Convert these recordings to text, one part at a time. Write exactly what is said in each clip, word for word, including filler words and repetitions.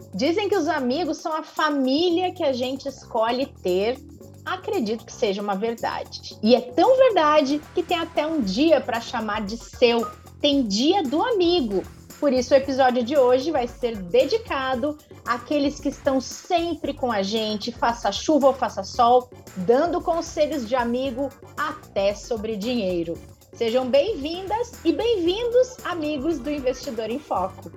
Dizem que os amigos são a família que a gente escolhe ter. Acredito que seja uma verdade. E é tão verdade que tem até um dia para chamar de seu. Tem Dia do Amigo. Por isso o episódio de hoje vai ser dedicado àqueles que estão sempre com a gente, faça chuva ou faça sol, dando conselhos de amigo até sobre dinheiro. Sejam bem-vindas e bem-vindos, amigos do Investidor em Foco.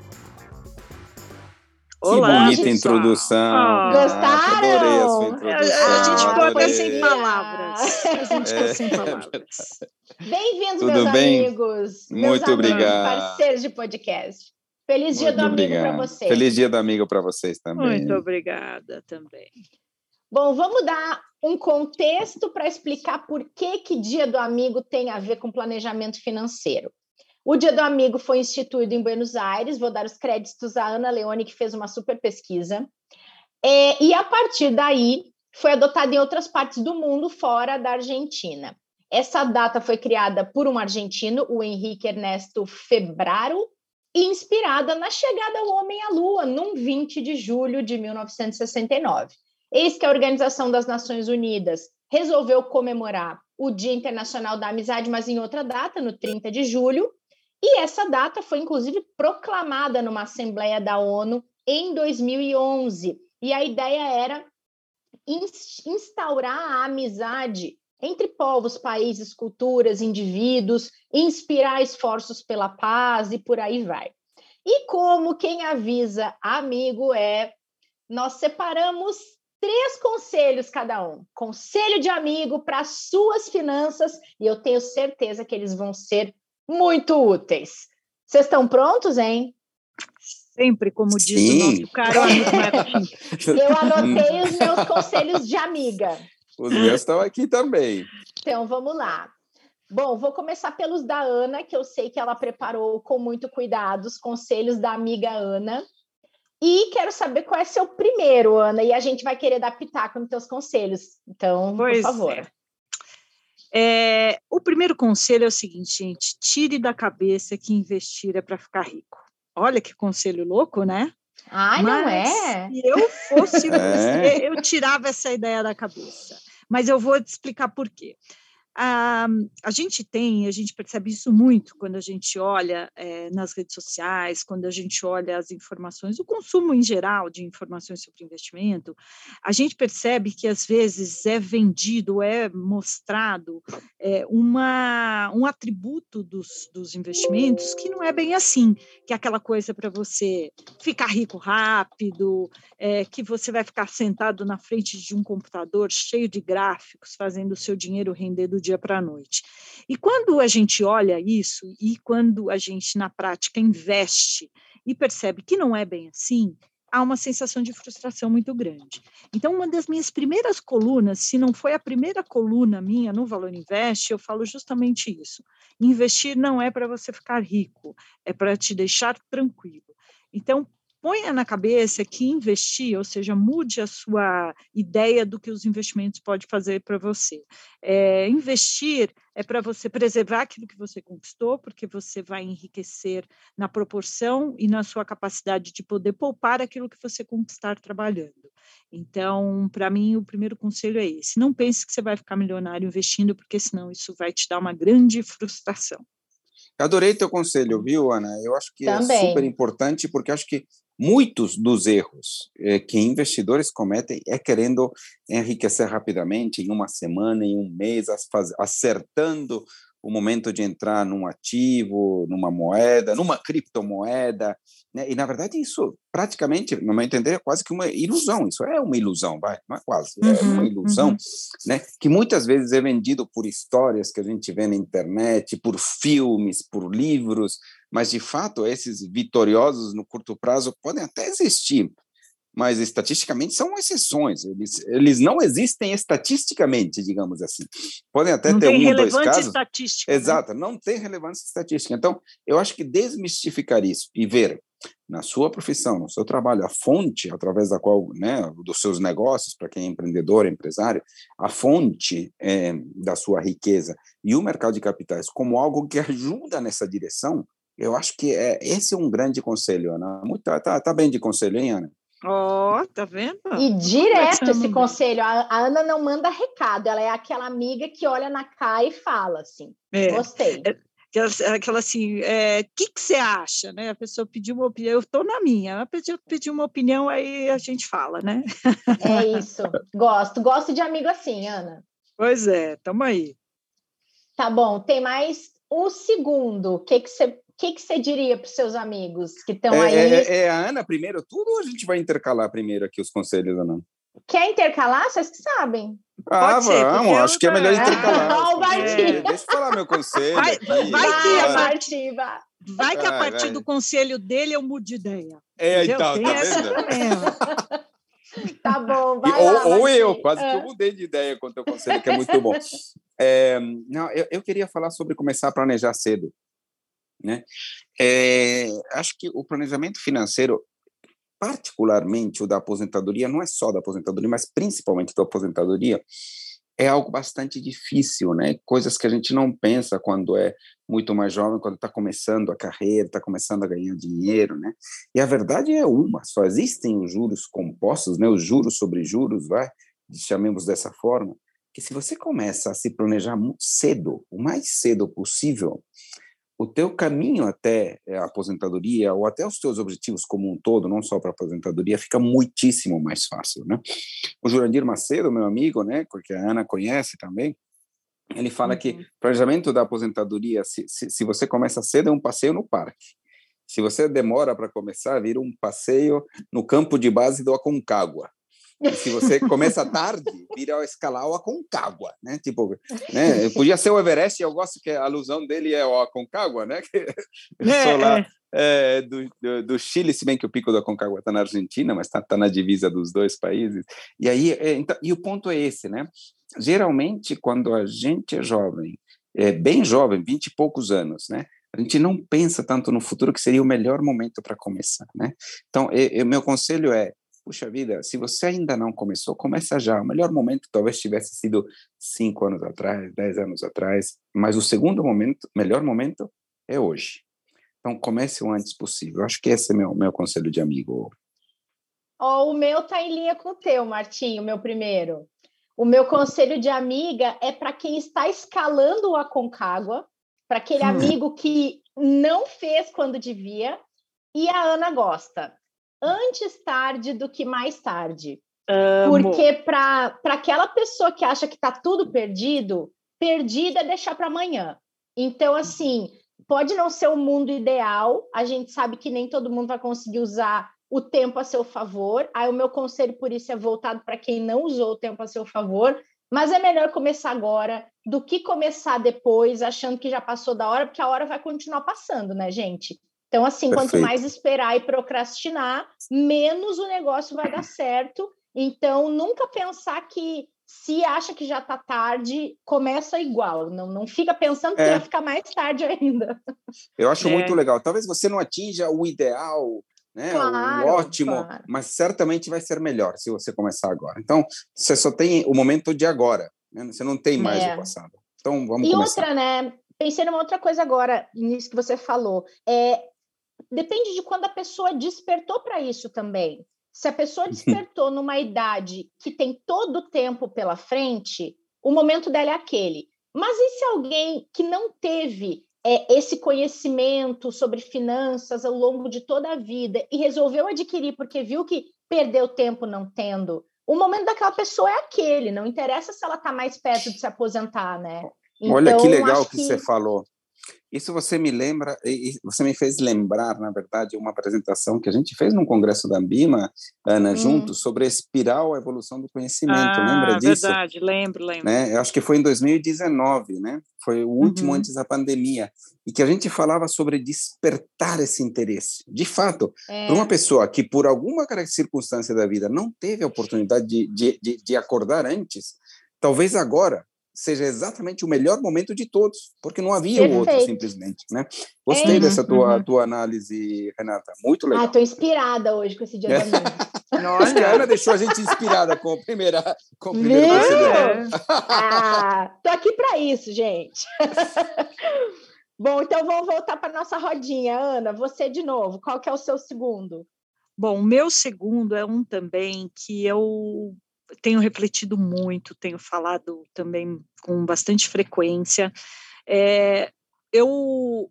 Que Olá, bonita pessoal. Introdução. Oh. Gostaram? Adorei a sua introdução. A gente ficou até sem palavras. A gente ficou é. sem palavras. Bem-vindos, Tudo meus bem? amigos. Muito meus obrigado. Amigos, parceiros de podcast. Feliz Dia Muito do Amigo obrigado. para vocês. Feliz Dia do Amigo para vocês também. Muito obrigada também. Bom, vamos dar um contexto para explicar por que, que Dia do Amigo tem a ver com planejamento financeiro. O Dia do Amigo foi instituído em Buenos Aires, vou dar os créditos à Ana Leone, que fez uma super pesquisa, é, e a partir daí foi adotado em outras partes do mundo, fora da Argentina. Essa data foi criada por um argentino, o Henrique Ernesto Febraro, e inspirada na chegada ao homem à Lua, num vinte de julho de mil novecentos e sessenta e nove. Eis que a Organização das Nações Unidas resolveu comemorar o Dia Internacional da Amizade, mas em outra data, no trinta de julho, e essa data foi, inclusive, proclamada numa Assembleia da ONU em dois mil e onze. E a ideia era instaurar a amizade entre povos, países, culturas, indivíduos, inspirar esforços pela paz e por aí vai. E como quem avisa amigo é, nós separamos três conselhos cada um. Conselho de amigo para suas finanças, e eu tenho certeza que eles vão ser muito úteis. Vocês estão prontos, hein? Sempre, como diz Sim. o nosso caro amigo Martim. Eu anotei os meus conselhos de amiga. Os meus estão aqui também. Então, vamos lá. Bom, vou começar pelos da Ana, que eu sei que ela preparou com muito cuidado os conselhos da amiga Ana. E quero saber qual é seu primeiro, Ana, e a gente vai querer dar pitaco nos teus conselhos. Então, pois por favor. É. É, o primeiro conselho é o seguinte, gente, tire da cabeça que investir é para ficar rico. Olha que conselho louco, né? Ai, Mas não é? se eu fosse é. você, eu tirava essa ideia da cabeça. Mas eu vou te explicar por quê. Ah, a gente tem, a gente percebe isso muito quando a gente olha é, nas redes sociais, quando a gente olha as informações, o consumo em geral de informações sobre investimento, a gente percebe que às vezes é vendido, é mostrado é, uma, um atributo dos, dos investimentos que não é bem assim, que é aquela coisa para você ficar rico rápido, é, que você vai ficar sentado na frente de um computador cheio de gráficos, fazendo o seu dinheiro render do dia para a noite. E quando a gente olha isso e quando a gente, na prática, investe e percebe que não é bem assim, há uma sensação de frustração muito grande. Então, uma das minhas primeiras colunas, se não foi a primeira coluna minha no Valor Invest, eu falo justamente isso. Investir não é para você ficar rico, é para te deixar tranquilo. Então, ponha na cabeça que investir, ou seja, mude a sua ideia do que os investimentos podem fazer para você. É, investir é para você preservar aquilo que você conquistou, porque você vai enriquecer na proporção e na sua capacidade de poder poupar aquilo que você conquistar trabalhando. Então, para mim, o primeiro conselho é esse. Não pense que você vai ficar milionário investindo, porque senão isso vai te dar uma grande frustração. Adorei teu conselho, viu, Ana? Eu acho que Também. é super importante, porque acho que muitos dos erros eh, que investidores cometem é querendo enriquecer rapidamente, em uma semana, em um mês, acertando o momento de entrar num ativo, numa moeda, numa criptomoeda, né? E, na verdade, isso praticamente, no meu entender, é quase que uma ilusão. Isso é uma ilusão, vai? Não é quase, é uhum, uma ilusão, uhum. né? Que muitas vezes é vendido por histórias que a gente vê na internet, por filmes, por livros, mas, de fato, esses vitoriosos no curto prazo podem até existir, mas estatisticamente são exceções, eles, eles não existem estatisticamente, digamos assim. Podem até não ter um ou dois casos. Estatística, Exato, né? não tem relevância estatística. Então, eu acho que desmistificar isso e ver na sua profissão, no seu trabalho, a fonte através da qual, né, dos seus negócios, para quem é empreendedor, empresário, a fonte é, da sua riqueza e o mercado de capitais como algo que ajuda nessa direção, eu acho que é, esse é um grande conselho, Ana. Muito, tá, tá bem de conselho, hein, Ana? Ó, oh, tá vendo? E direto esse bem. Conselho. A, a Ana não manda recado, ela é aquela amiga que olha na cara e fala assim, é, gostei. É, aquela, aquela assim, o é, que, que você acha? Né? A pessoa pediu uma opinião, eu estou na minha, ela pediu, pediu uma opinião, aí a gente fala, né? É isso, gosto, gosto de amigo assim, Ana. Pois é, tamo aí. Tá bom, tem mais o segundo, o que que você... O que, que você diria para os seus amigos que estão é, aí? É, é a Ana primeiro tudo ou a gente vai intercalar primeiro aqui os conselhos, Ana? Quer intercalar? Vocês que sabem. Ah, Pode ser, vamos, acho eu... que é melhor intercalar. Ah, o Martim. Deixa eu falar meu conselho vai, aqui. Vai, vai que, a partir, vai. vai que a partir vai. do conselho dele eu mude de ideia. É, então, Tem tá essa vendo? também. Tá bom, vai e, lá, Ou, ou eu, Martim. quase ah. que eu mudei de ideia com o teu conselho, que é muito bom. É, não, eu, eu queria falar sobre começar a planejar cedo. Né? É, acho que o planejamento financeiro, particularmente o da aposentadoria, não é só da aposentadoria, mas principalmente da aposentadoria, é algo bastante difícil, né? Coisas que a gente não pensa quando é muito mais jovem, quando está começando a carreira, está começando a ganhar dinheiro, né? E a verdade é uma, só existem os juros compostos, né? Os juros sobre juros, vai, chamemos dessa forma, que se você começa a se planejar muito cedo, o mais cedo possível, o teu caminho até a aposentadoria ou até os teus objetivos como um todo, não só para a aposentadoria, fica muitíssimo mais fácil, né? O Jurandir Macedo, meu amigo, né, porque a Ana conhece também, ele fala uhum. que o planejamento da aposentadoria, se, se, se você começa cedo, é um passeio no parque. Se você demora para começar, vira um passeio no campo de base do Aconcagua. E se você começa tarde, vira escalar o Aconcagua, né? Tipo, né? Podia ser o Everest, eu gosto que a alusão dele é o Aconcagua, né? Que eu sou lá é, do, do, do Chile, se bem que o Pico do Aconcagua está na Argentina, mas está tá na divisa dos dois países. E aí, é, então, e o ponto é esse, né? Geralmente, quando a gente é jovem, é bem jovem, vinte e poucos anos, né? A gente não pensa tanto no futuro, que seria o melhor momento para começar, né? Então, o meu conselho é, puxa vida, se você ainda não começou, começa já. O melhor momento talvez tivesse sido cinco anos atrás, dez anos atrás, mas o segundo momento, melhor momento, é hoje. Então, comece o antes possível. Acho que esse é meu meu conselho de amigo. Oh, o meu está em linha com o teu, Martinho, o meu primeiro. O meu conselho de amiga é para quem está escalando o Aconcagua, para aquele hum. amigo que não fez quando devia, e a Ana gosta. Antes tarde do que mais tarde. Amo. Porque para aquela pessoa que acha que está tudo perdido, perdida é deixar para amanhã. Então, assim, pode não ser o mundo ideal, a gente sabe que nem todo mundo vai conseguir usar o tempo a seu favor. Aí o meu conselho, por isso, é voltado para quem não usou o tempo a seu favor, mas é melhor começar agora do que começar depois, achando que já passou da hora, porque a hora vai continuar passando, né, gente? Então, assim, Perfeito. Quanto mais esperar e procrastinar, menos o negócio vai dar certo. Então, nunca pensar que se acha que já está tarde, começa igual. Não, não fica pensando que é. vai ficar mais tarde ainda. Eu acho é. muito legal. Talvez você não atinja o ideal, né? Claro, o ótimo, claro. Mas certamente vai ser melhor se você começar agora. Então, você só tem o momento de agora, né? Você não tem mais é. o passado. Então, vamos e começar. E outra, né? Pensei numa outra coisa agora, nisso que você falou. É... Depende de quando a pessoa despertou para isso também. Se a pessoa despertou numa idade que tem todo o tempo pela frente, o momento dela é aquele. Mas e se alguém que não teve é, esse conhecimento sobre finanças ao longo de toda a vida e resolveu adquirir porque viu que perdeu tempo não tendo, o momento daquela pessoa é aquele, não interessa se ela está mais perto de se aposentar, né? Então, olha que legal que, que você falou. Isso você me lembra, você me fez lembrar, na verdade, uma apresentação que a gente fez num congresso da Ambima, Ana, hum. juntos, sobre a espiral, a evolução do conhecimento. Ah, lembra disso? Verdade, lembro, lembro. Né? Eu acho que foi em dois mil e dezenove, né? Foi o último uhum. antes da pandemia, e que a gente falava sobre despertar esse interesse. De fato, é. para uma pessoa que, por alguma circunstância da vida, não teve a oportunidade de, de, de, de acordar antes, talvez agora seja exatamente o melhor momento de todos, porque não havia o outro, simplesmente, né? Gostei é dessa tua, uhum. tua análise, Renata, muito legal. Ah, estou inspirada hoje com esse dia da amiga. Acho que a Ana deixou a gente inspirada com, a primeira, com o primeiro conselho. Ah, tô aqui para isso, gente. Bom, então vamos voltar para nossa rodinha. Ana, você de novo, qual que é o seu segundo? Bom, o meu segundo é um também que eu tenho refletido muito, tenho falado também com bastante frequência. É, eu,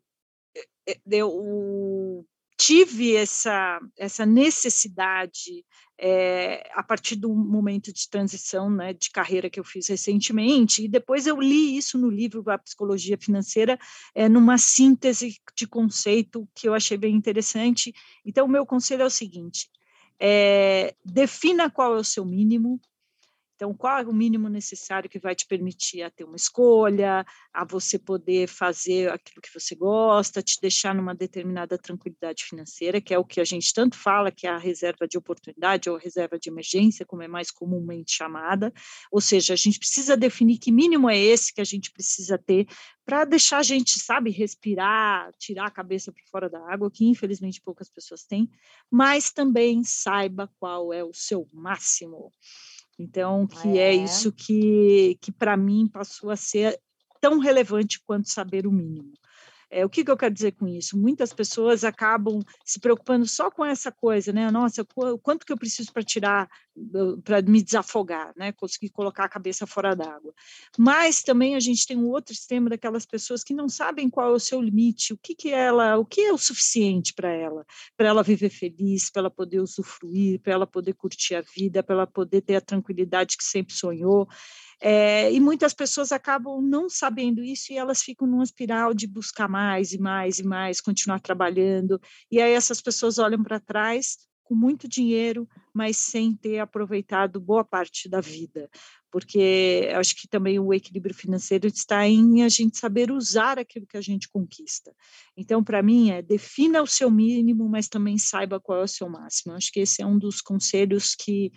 eu tive essa, essa necessidade é, a partir do momento de transição, né, de carreira que eu fiz recentemente, e depois eu li isso no livro A Psicologia Financeira, é, numa síntese de conceito que eu achei bem interessante. Então, o meu conselho é o seguinte, é, defina qual é o seu mínimo. Então, qual é o mínimo necessário que vai te permitir a ter uma escolha, a você poder fazer aquilo que você gosta, te deixar numa determinada tranquilidade financeira, que é o que a gente tanto fala, que é a reserva de oportunidade ou reserva de emergência, como é mais comumente chamada. Ou seja, a gente precisa definir que mínimo é esse que a gente precisa ter para deixar a gente, sabe, respirar, tirar a cabeça para fora da água, que infelizmente poucas pessoas têm, mas também saiba qual é o seu máximo. Então, que é, é isso que, que para mim, passou a ser tão relevante quanto saber o mínimo. É, o que, que eu quero dizer com isso? Muitas pessoas acabam se preocupando só com essa coisa, né? Nossa, quanto que eu preciso para tirar, para me desafogar, né? Conseguir colocar a cabeça fora d'água. Mas também a gente tem um outro extremo daquelas pessoas que não sabem qual é o seu limite, o que, que ela, o que é o suficiente para ela, para ela viver feliz, para ela poder usufruir, para ela poder curtir a vida, para ela poder ter a tranquilidade que sempre sonhou. É, e muitas pessoas acabam não sabendo isso e elas ficam numa espiral de buscar mais e mais e mais, continuar trabalhando, e aí essas pessoas olham para trás com muito dinheiro, mas sem ter aproveitado boa parte da vida, porque eu acho que também o equilíbrio financeiro está em a gente saber usar aquilo que a gente conquista. Então, para mim, é defina o seu mínimo, mas também saiba qual é o seu máximo. Eu acho que esse é um dos conselhos que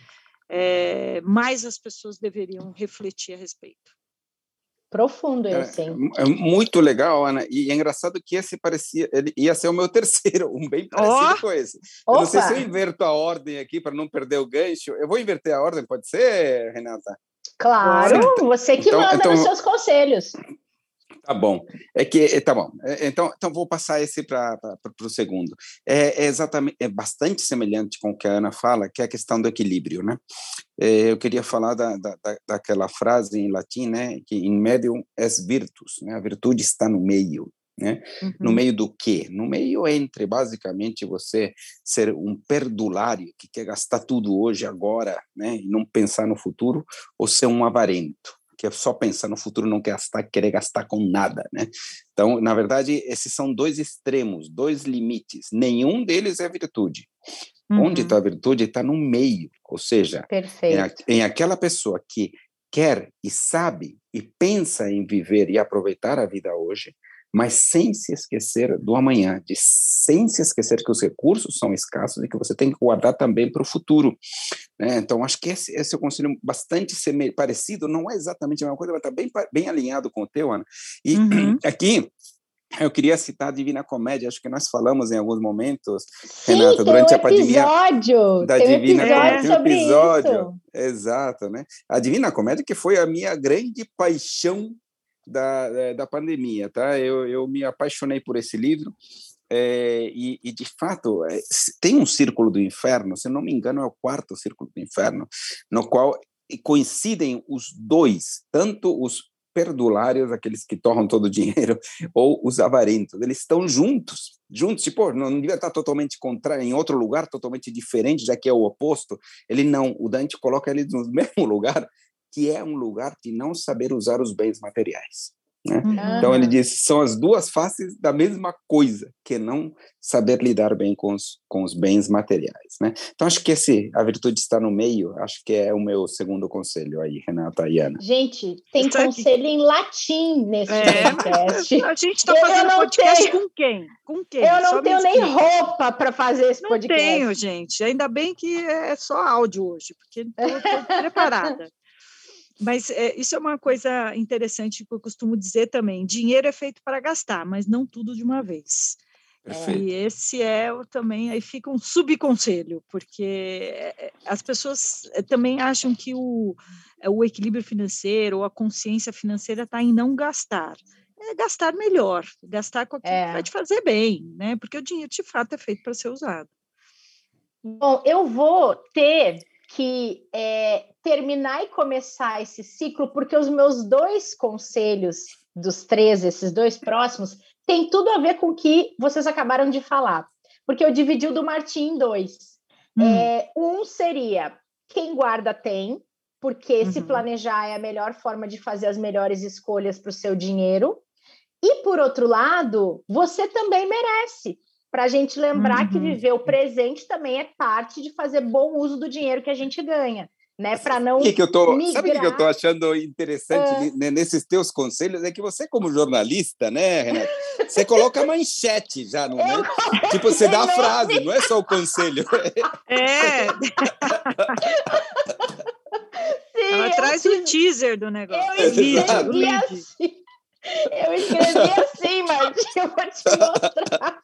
É, mais as pessoas deveriam refletir a respeito. Profundo esse, hein? É, é muito legal, Ana, e é engraçado que esse parecia, ele ia ser o meu terceiro, um bem parecido oh! com esse. Eu não sei se eu inverto a ordem aqui para não perder o gancho. Eu vou inverter a ordem, pode ser, Renata? Claro, Sim. Você que então, manda então... nos seus conselhos. Tá bom, é que tá bom. Então, então vou passar esse para o segundo. É, é exatamente, é bastante semelhante com o que a Ana fala, que é a questão do equilíbrio, né? É, eu queria falar da, da, daquela frase em latim, né? Que in medium est virtus, né? A virtude está no meio, né? Uhum. No meio do quê? No meio entre basicamente você ser um perdulário que quer gastar tudo hoje, agora, né? E não pensar no futuro, ou ser um avarento que é só pensar no futuro, não quer gastar, querer gastar com nada, né? Então, na verdade, esses são dois extremos, dois limites. Nenhum deles é virtude. Uhum. Onde está a virtude? Está no meio, ou seja, em, em aquela pessoa que quer e sabe e pensa em viver e aproveitar a vida hoje, mas sem se esquecer do amanhã, de sem se esquecer que os recursos são escassos e que você tem que guardar também para o futuro. Né? Então, acho que esse, esse é um conselho bastante parecido, não é exatamente a mesma coisa, mas está bem, bem alinhado com o teu, Ana. E uhum. aqui, eu queria citar a Divina Comédia, acho que nós falamos em alguns momentos, Sim, Renata, durante um a pandemia. Episódio, Da tem Divina um episódio Comédia. sobre Tem um episódio, isso. Exato, né? A Divina Comédia que foi a minha grande paixão da, da pandemia, tá? Eu, eu me apaixonei por esse livro. É, e, e, de fato, é, tem um círculo do inferno, se não me engano, é o quarto círculo do inferno, no qual coincidem os dois, tanto os perdulários, aqueles que torram todo o dinheiro, ou os avarentos. Eles estão juntos, juntos, tipo, não devia estar totalmente contrário, em outro lugar, totalmente diferente, já que é o oposto. Ele não, o Dante coloca eles no mesmo lugar, que é um lugar de não saber usar os bens materiais. Né? Uhum. Então ele diz, são as duas faces da mesma coisa, que não saber lidar bem com os, com os bens materiais, né? Então acho que esse, a virtude está no meio, acho que é o meu segundo conselho aí, Renata e Ana. Gente, tem Isso conselho aqui. Em latim nesse é, podcast. A gente está fazendo podcast tenho, com quem? Com quem? Eu não Só tenho nem roupa para fazer esse não podcast. Não tenho, gente, ainda bem que é só áudio hoje, porque estou preparada. Mas é, isso é uma coisa interessante que eu costumo dizer também. Dinheiro é feito para gastar, mas não tudo de uma vez. Perfeito. E esse é também, aí fica um subconselho, porque as pessoas também acham que o, o equilíbrio financeiro ou a consciência financeira está em não gastar. É gastar melhor, gastar com aquilo é. que vai te fazer bem, né? Porque o dinheiro, de fato, é feito para ser usado. Bom, eu vou ter que é, terminar e começar esse ciclo, porque os meus dois conselhos dos três, esses dois próximos, tem tudo a ver com o que vocês acabaram de falar. Porque eu dividi o do Martim em dois. Hum. É, um seria quem guarda tem, porque uhum. se planejar é a melhor forma de fazer as melhores escolhas para o seu dinheiro. E, por outro lado, você também merece. Para a gente lembrar uhum. que viver o presente também é parte de fazer bom uso do dinheiro que a gente ganha, né? Para não que que eu tô, migrar... Sabe o que eu estou achando interessante uh... nesses teus conselhos? É que você, como jornalista, né, Renata? Você coloca manchete já, não é? Tipo, você dá a frase, não é só o conselho. É. Sim, ela traz fiz... o teaser do negócio. Eu escrevi assim. Eu escrevi assim, Martim, eu vou te mostrar.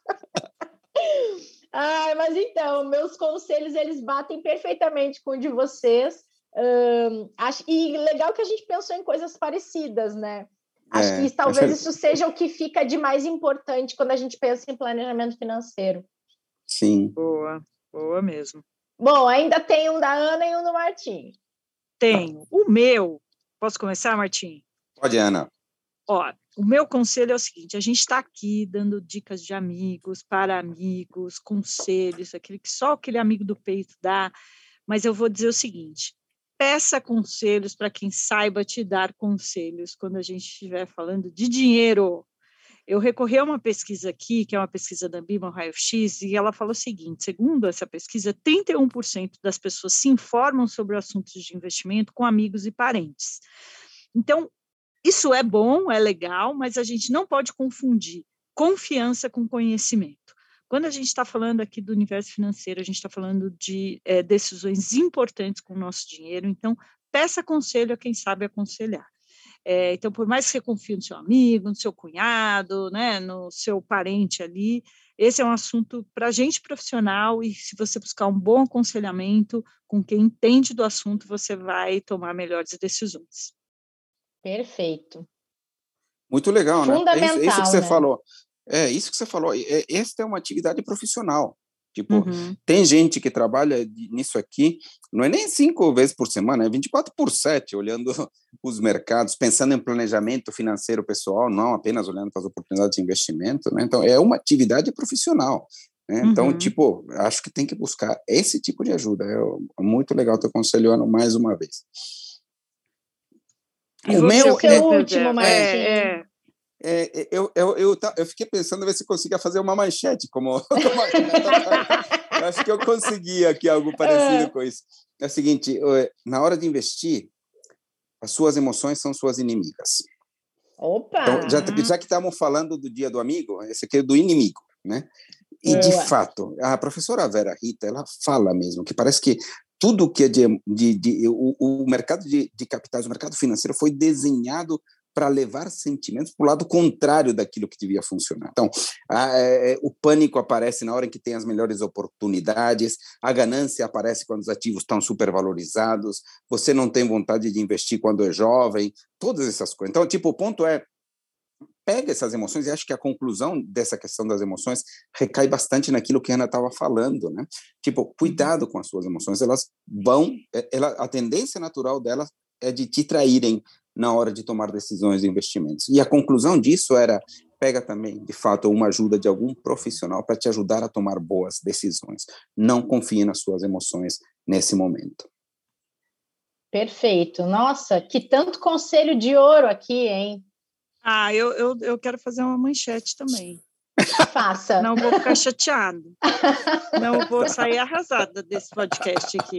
Ah, mas então, meus conselhos, eles batem perfeitamente com o de vocês. Um, acho, e legal que a gente pensou em coisas parecidas, né? Acho é, que talvez isso seja o que fica de mais importante quando a gente pensa em planejamento financeiro. Sim. Boa, boa mesmo. Bom, ainda tem um da Ana e um do Martim. Tenho. O meu, posso começar, Martim? Pode, Ana. Ó, o meu conselho é o seguinte, a gente está aqui dando dicas de amigos, para amigos, conselhos, aquele que só aquele amigo do peito dá, mas eu vou dizer o seguinte, peça conselhos para quem saiba te dar conselhos quando a gente estiver falando de dinheiro. Eu recorri a uma pesquisa aqui, que é uma pesquisa da Ambima Raio-X, e ela falou o seguinte, segundo essa pesquisa, trinta e um por cento das pessoas se informam sobre assuntos de investimento com amigos e parentes. Então, isso é bom, é legal, mas a gente não pode confundir confiança com conhecimento. Quando a gente está falando aqui do universo financeiro, a gente está falando de é, decisões importantes com o nosso dinheiro, então peça conselho a quem sabe aconselhar. É, então, por mais que você confie no seu amigo, no seu cunhado, né, no seu parente ali, esse é um assunto para a gente profissional e se você buscar um bom aconselhamento com quem entende do assunto, você vai tomar melhores decisões. Perfeito. Muito legal, né? Fundamental, é isso, isso que você né? falou. É isso que você falou. É, esta é uma atividade profissional. Tipo, uhum. tem gente que trabalha nisso aqui, não é nem cinco vezes por semana, é vinte e quatro por sete, olhando os mercados, pensando em planejamento financeiro pessoal, não apenas olhando para as oportunidades de investimento, né? Então, é uma atividade profissional. Né? Então, uhum. tipo, acho que tem que buscar esse tipo de ajuda. É muito legal teu conselho, Ana, mais uma vez. E o meu é o último, Martim. É, é. É, eu, eu, eu, eu fiquei pensando ver se conseguia fazer uma manchete, como, como a Renata. Eu acho que eu consegui aqui algo parecido é. com isso. É o seguinte, na hora de investir, as suas emoções são suas inimigas. Opa! Então, já, já que estamos falando do dia do amigo, esse aqui é do inimigo, né? E, Boa. de fato, a professora Vera Rita, ela fala mesmo que parece que tudo que é de... de, de o, o mercado de, de capitais, o mercado financeiro foi desenhado para levar sentimentos para o lado contrário daquilo que devia funcionar. Então, a, é, o pânico aparece na hora em que tem as melhores oportunidades, a ganância aparece quando os ativos estão supervalorizados, você não tem vontade de investir quando é jovem, todas essas coisas. Então, tipo, o ponto é, pega essas emoções, e acho que a conclusão dessa questão das emoções recai bastante naquilo que a Ana estava falando, né? Tipo, cuidado com as suas emoções, elas vão, ela, a tendência natural delas é de te traírem na hora de tomar decisões de investimentos. E a conclusão disso era, pega também, de fato, uma ajuda de algum profissional para te ajudar a tomar boas decisões. Não confie nas suas emoções nesse momento. Perfeito. Nossa, que tanto conselho de ouro aqui, hein? Ah, eu, eu, eu quero fazer uma manchete também. Faça. Não vou ficar chateado. Não vou sair arrasada desse podcast aqui.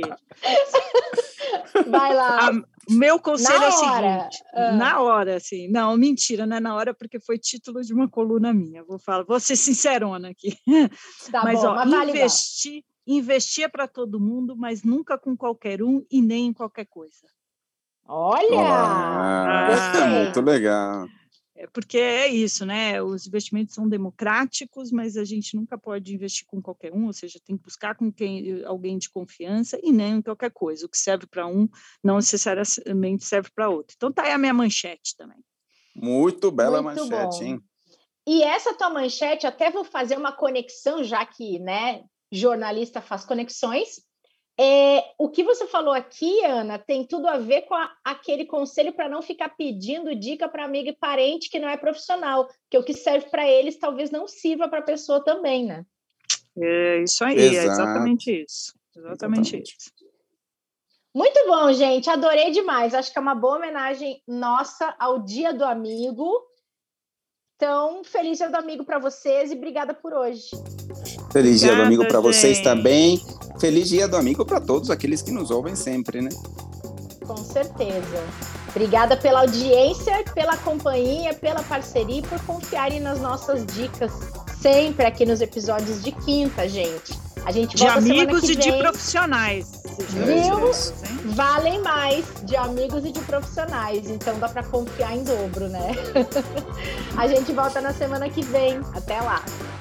Vai lá. O meu conselho na é o hora. seguinte, Ah. na hora, assim, não, mentira, não é na hora, porque foi título de uma coluna minha, vou falar, vou ser sincerona aqui. Tá mas, bom, ó, mas vale investir, investir é para todo mundo, mas nunca com qualquer um e nem em qualquer coisa. Olha! Ah, muito legal. É porque é isso, né? Os investimentos são democráticos, mas a gente nunca pode investir com qualquer um, ou seja, tem que buscar com quem, alguém de confiança e nem em qualquer coisa. O que serve para um não necessariamente serve para outro. Então tá aí a minha manchete também. Muito bela Muito manchete, bom. hein? E essa tua manchete, até vou fazer uma conexão, já que, né, jornalista faz conexões. É, o que você falou aqui, Ana, tem tudo a ver com a, aquele conselho para não ficar pedindo dica para amigo e parente que não é profissional, porque o que serve para eles talvez não sirva para a pessoa também, né? É isso aí, Exato. é exatamente isso. Exatamente, exatamente isso. Muito bom, gente, adorei demais. Acho que é uma boa homenagem nossa ao Dia do Amigo. Então, feliz Dia do Amigo para vocês e obrigada por hoje. Feliz Dia do Amigo para vocês também. Feliz Dia do Amigo para todos aqueles que nos ouvem sempre, né? Com certeza. Obrigada pela audiência, pela companhia, pela parceria e por confiarem nas nossas dicas sempre aqui nos episódios de quinta, gente. A gente de amigos e de profissionais. Viu? Valem mais de amigos e de profissionais. Então dá para confiar em dobro, né? A gente volta na semana que vem. Até lá.